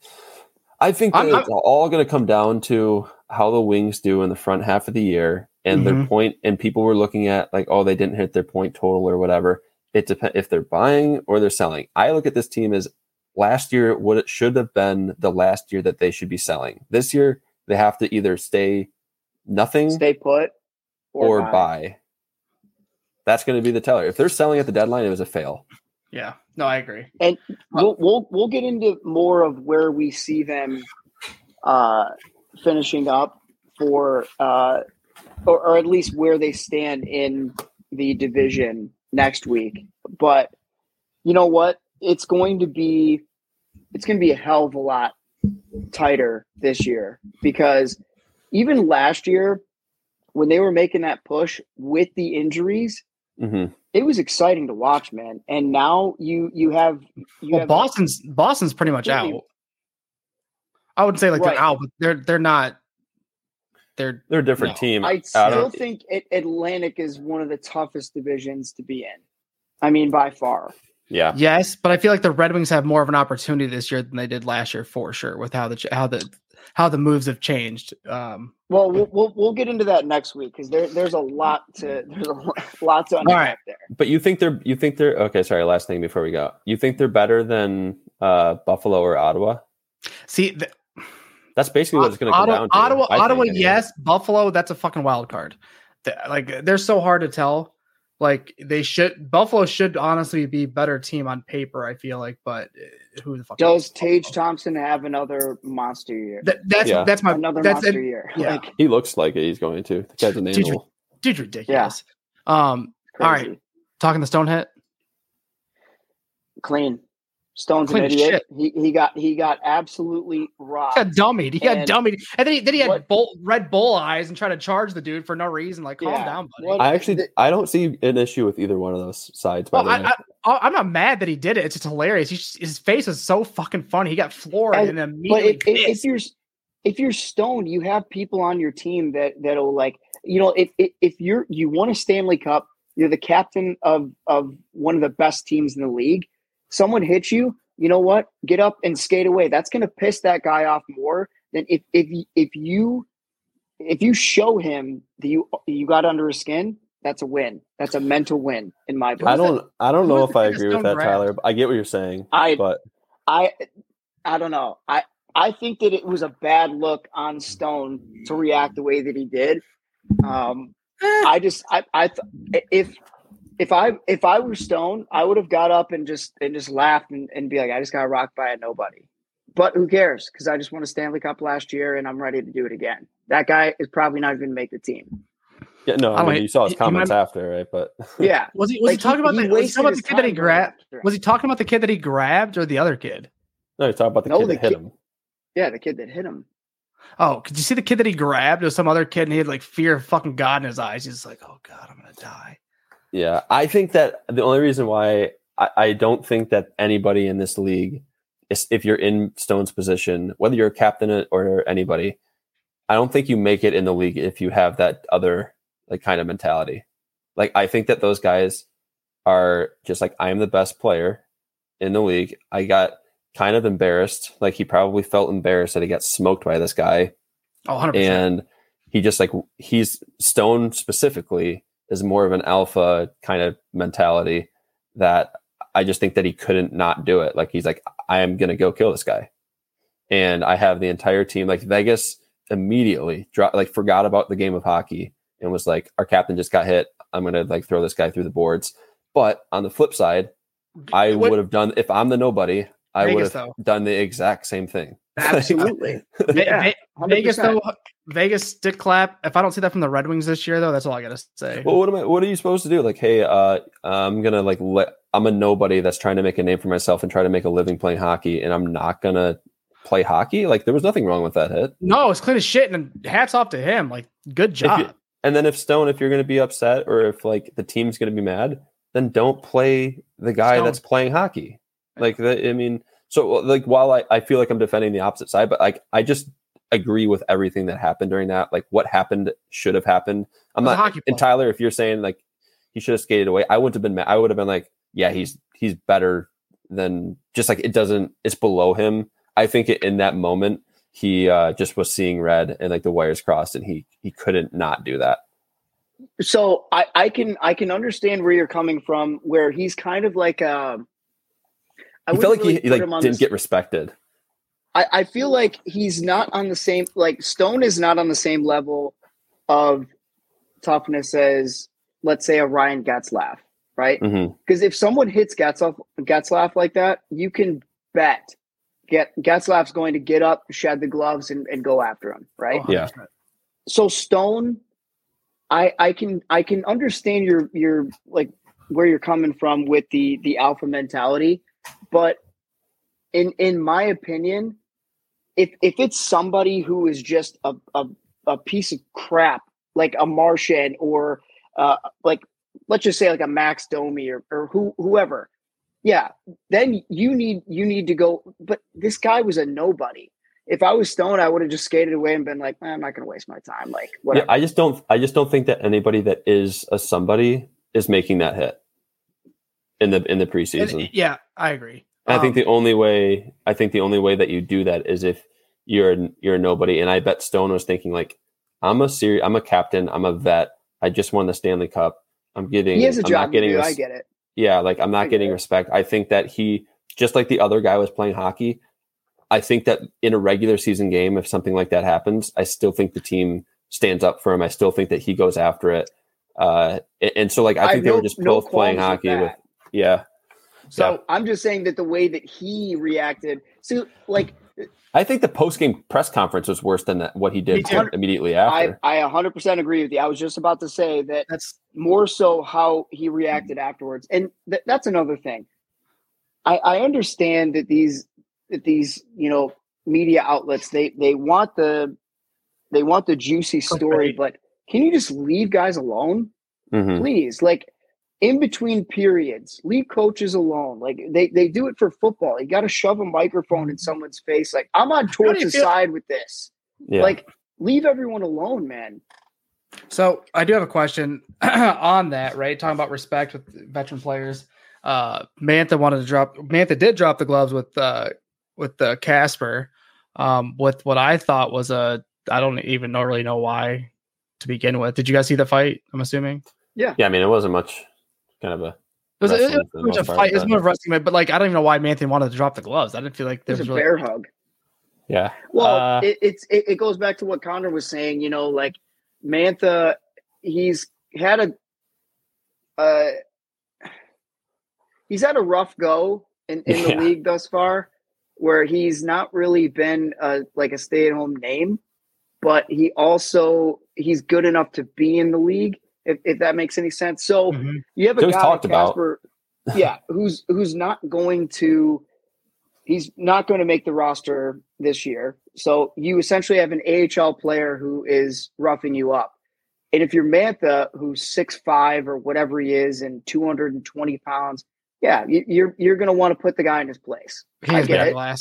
I think that it's all going to come down to how the Wings do in the front half of the year. And their point, and people were looking at they didn't hit their point total or whatever. It depends if they're buying or they're selling. I look at this team as last year, what it should have been the last year that they should be selling. This year, they have to either stay put, or buy. That's going to be the teller. If they're selling at the deadline, it was a fail. Yeah, no, I agree. And we'll get into more of where we see them finishing up for. Or at least where they stand in the division next week. But you know what? It's going to be a hell of a lot tighter this year because even last year when they were making that push with the injuries, it was exciting to watch, man. And now you have Boston's pretty much out. I wouldn't say they're out, but they're not. They're a different team. I still think Atlantic is one of the toughest divisions to be in. I mean, by far. Yeah. Yes, but I feel like the Red Wings have more of an opportunity this year than they did last year for sure. With how the moves have changed. Well, we'll get into that next week because there's a lot to unpack there. But you think they're okay? Sorry, last thing before we go. You think they're better than Buffalo or Ottawa? See. That's basically what it's going to come down to. Ottawa, yes. Buffalo, that's a fucking wild card. They're so hard to tell. Buffalo should honestly be a better team on paper, I feel like, but who the fuck does Tage Thompson have another monster year? That's my monster year. Yeah. He looks like he's going to. The guy's an animal. Dude's ridiculous. Yeah. All right. Talking the Stone hit. Clean. Stone's an idiot. He got absolutely robbed. He got dummied. And then he had red bull eyes and tried to charge the dude for no reason. Calm down, buddy. I don't see an issue with either one of those sides. By the way, I'm not mad that he did it. It's just hilarious. His face is so fucking funny. He got floored and immediately. But if you're Stone, you have people on your team that'll if you won a Stanley Cup, you're the captain of one of the best teams in the league. Someone hits you, you know what? Get up and skate away. That's going to piss that guy off more than if you show him that you got under his skin. That's a win. That's a mental win in my book. I don't know if I agree with that, Tyler. But I get what you're saying. I don't know. I think that it was a bad look on Stone to react the way that he did. If I were Stone, I would have got up and just laughed and be like, I just got rocked by a nobody. But who cares? Because I just won a Stanley Cup last year and I'm ready to do it again. That guy is probably not even going to make the team. Yeah, no, I mean, you saw his comments after, right? But yeah, was he talking about the kid that he grabbed? Was he talking about the kid that he grabbed or the other kid? No, he's talking about the kid that hit him. Yeah, the kid that hit him. Oh, could you see the kid that he grabbed? It was some other kid, and he had like fear of fucking God in his eyes. He's like, "Oh God, I'm gonna die." Yeah, I think that the only reason why I don't think that anybody in this league, if you're in Stone's position, whether you're a captain or anybody, I don't think you make it in the league if you have that other like kind of mentality. Like, I think that those guys are just like, I am the best player in the league. I got kind of embarrassed. Like, he probably felt embarrassed that he got smoked by this guy. Oh, 100%. And he just like, he's Stone specifically is more of an alpha kind of mentality that I just think that he couldn't not do it. Like, he's like, I am going to go kill this guy. And I have the entire team, like Vegas immediately forgot about the game of hockey and was like, our captain just got hit. I'm going to like throw this guy through the boards. But on the flip side, I would have done, if I'm the nobody, I would have done the exact same thing. Absolutely. Yeah, Vegas stick clap. If I don't see that from the Red Wings this year, though, that's all I gotta say. Well, what are you supposed to do? Like, hey, I'm gonna I'm a nobody that's trying to make a name for myself and try to make a living playing hockey, and I'm not gonna play hockey. Like, there was nothing wrong with that hit. No, it's clean as shit, and hats off to him. Like, good job. And then if you're gonna be upset or if like the team's gonna be mad, then don't play the guy that's playing hockey. Like, I mean. So, like, while I feel like I'm defending the opposite side, but like, I just agree with everything that happened during that. Like, what happened should have happened. I'm not. And Tyler, if you're saying like he should have skated away, I wouldn't have been mad. I would have been like, yeah, he's better than just like it's below him. I think in that moment he just was seeing red and like the wires crossed, and he couldn't not do that. So I can understand where you're coming from. Where he's kind of like I feel like he didn't get respected. I feel like he's not on the same, like Stone is not on the same level of toughness as, let's say, a Ryan Getzlaf, right? Because if someone hits Getzlaf like that, you can bet Getzlaf's going to get up, shed the gloves, and go after him, right? Oh, yeah. So Stone, I can understand your like where you're coming from with the alpha mentality. But in my opinion, if it's somebody who is just a piece of crap, like a Marchand or like, let's just say like a Max Domi or whoever, yeah, then you need to go. But this guy was a nobody. If I was Stone, I would have just skated away and been like, I'm not going to waste my time. Like, whatever. Yeah, I just don't think that anybody that is a somebody is making that hit in the preseason. Yeah, I agree. I think the only way that you do that is if you're a nobody. And I bet Stone was thinking like, I'm a captain. I'm a vet. I just won the Stanley Cup. He has a job to do. I get it. Yeah. Like, I'm not getting respect. I think that he, just like the other guy was playing hockey, I think that in a regular season game, if something like that happens, I still think the team stands up for him. I still think that he goes after it. And so like, I think they were just both playing hockey with, yeah. So I'm just saying that the way that he reacted. So like, I think the post-game press conference was worse than what he did immediately after. I 100% agree with you. I was just about to say that's more so how he reacted afterwards. And that's another thing. I understand that these media outlets, they want the juicy story, but can you just leave guys alone? Please? Like, in between periods, leave coaches alone. Like, they do it for football. You got to shove a microphone in someone's face. Like, I'm on Torch's side with this. Yeah. Like, leave everyone alone, man. So I do have a question on that, right? Talking about respect with veteran players. Mantha did drop the gloves with Casper, with what I thought was I don't even really know why to begin with. Did you guys see the fight? I'm assuming. Yeah. I mean, it wasn't much. Kind of it was a fight. It was more of wrestling, but like, I don't even know why Mantha wanted to drop the gloves. I didn't feel like there was a bear hug. Yeah. Well, it goes back to what Connor was saying. Like Mantha, he's had a rough go in the league thus far, where he's not really been like a stay-at-home name, but he also he's good enough to be in the league, if that makes any sense. So you have a guy like Casper, who's not going to make the roster this year. So you essentially have an AHL player who is roughing you up. And if you're Mantha, who's 6'5" or whatever he is and 220 pounds, you're going to want to put the guy in his place. I get it.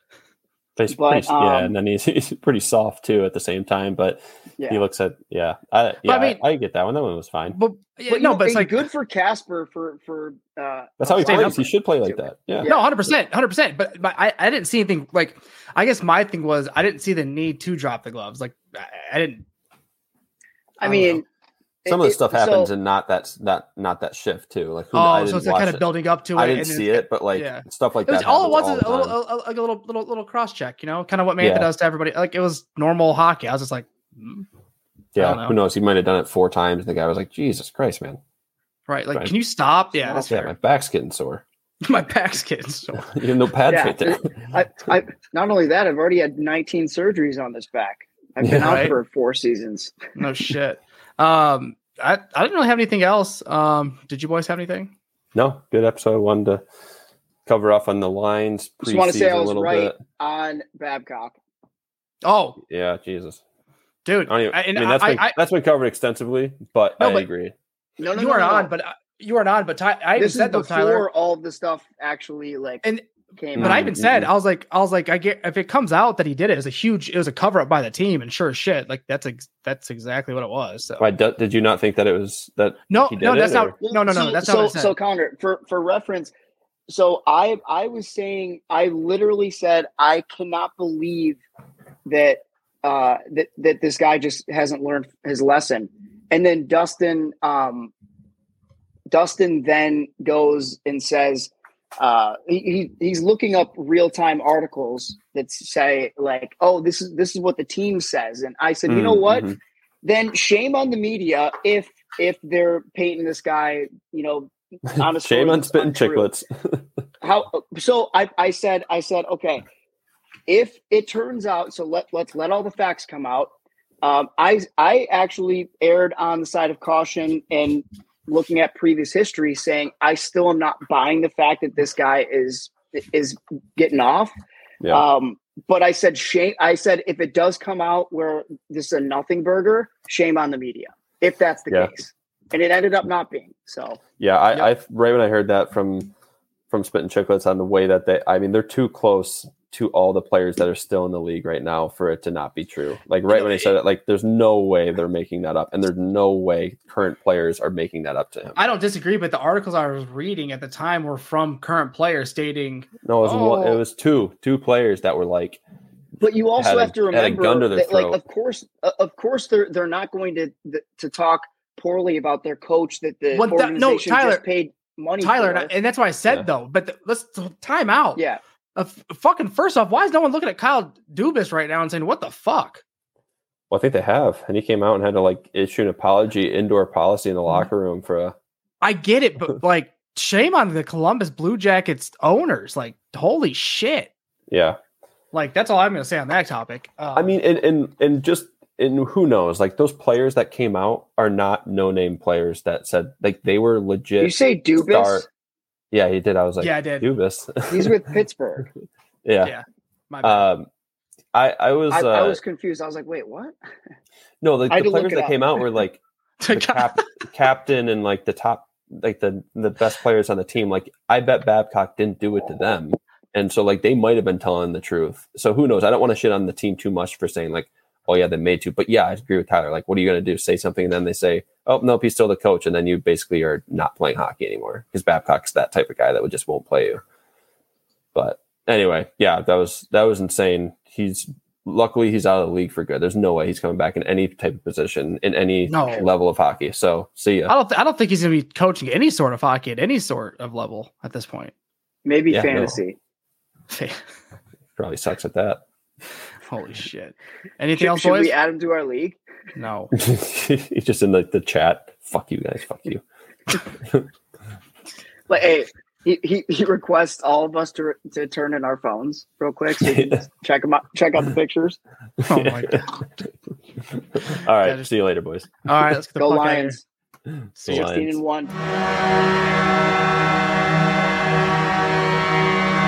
And then he's pretty soft too at the same time. But he looks at I get that one. That one was fine. But it's like good for Casper for that's how he plays. He should play like that. Yeah. No, 100%. But I didn't see anything like. I guess my thing was I didn't see the need to drop the gloves. Like I didn't. I mean, some of the stuff happens and not that shift too. Like so it's kind of building up to it. I didn't see it, but stuff like that. All it was is a little cross check, kind of what Mantha does to everybody. Like it was normal hockey. I was just like, who knows? He might have done it 4 times, and the guy was like, "Jesus Christ, man!" Right? Like, can you stop? Yeah, that's fair. My back's getting sore. My back's getting sore. You have no pads right there. I not only that, I've already had 19 surgeries on this back. I've been out for 4 seasons. No shit. I didn't really have anything else. Did you boys have anything? No, good episode. I wanted to cover off on the lines. Just want to say I was right on Babcock. Oh yeah, Jesus, dude. That's been covered extensively, but I agree. No, you weren't on, but you weren't on. But I even said though, Tyler, all of the stuff actually came. But I even said I was like, I get if it comes out that he did it, it was a cover up by the team, and sure as shit, like that's exactly what it was. So did you not think that it was that? No, that's not. No, that's not. So Connor, for reference, so I was saying, I literally said I cannot believe that that this guy just hasn't learned his lesson, and then Dustin then goes and says. He's looking up real-time articles that say like, oh, this is what the team says. And I said, you know what? Then shame on the media if they're painting this guy, on a shame on Spittin' Chicklets. So I said, okay, if it turns out, so let's let all the facts come out. I actually erred on the side of caution and looking at previous history, saying I still am not buying the fact that this guy is getting off. Yeah. But I said shame. I said if it does come out where this is a nothing burger, shame on the media if that's the case, and it ended up not being. So I right when I heard that from Spittin' Chicklets on the way that they're too close to all the players that are still in the league right now for it to not be true. Like when they said it, like there's no way they're making that up, and there's no way current players are making that up to him. I don't disagree, but the articles I was reading at the time were from current players stating no, it was two players that were like. But you also have to remember that, like, of course, they're not going to talk poorly about their coach that the organization just paid money. Tyler, and that's why I said though. But let's time out. Yeah. Fucking first off, why is no one looking at Kyle Dubas right now and saying, what the fuck? Well, I think they have. And he came out and had to like issue an apology, indoor policy in the locker room for I get it, but like shame on the Columbus Blue Jackets owners. Like, holy shit. Yeah. Like, that's all I'm going to say on that topic. I mean, and who knows? Like, those players that came out are not no-name players that said, like, they were legit. You say Dubas? Yeah, he did. I was like, yeah, I did. Dubas. He's with Pittsburgh. Yeah. My bad. I was confused. I was like, wait, what? No, the players that came out were like the captain and like the top, like the best players on the team. Like, I bet Babcock didn't do it to them. And so like they might have been telling the truth. So who knows? I don't want to shit on the team too much for saying like, oh yeah, they made to. But yeah, I agree with Tyler. Like, what are you going to do? Say something and then they say, oh, nope, he's still the coach. And then you basically are not playing hockey anymore because Babcock's that type of guy that just won't play you. But anyway, yeah, that was insane. Luckily he's out of the league for good. There's no way he's coming back in any type of position in any level of hockey. So see ya. I don't think he's going to be coaching any sort of hockey at any sort of level at this point. Maybe fantasy. No. Probably sucks at that. Holy shit. Anything else, boys? Should we add him to our league? No. He's just in the chat. Fuck you guys. Fuck you. Like, hey, he requests all of us to turn in our phones real quick so we can check out the pictures. Oh my God. All right. See you later, boys. All right. Let's get the Go fuck Lions. Out of here. 16-1.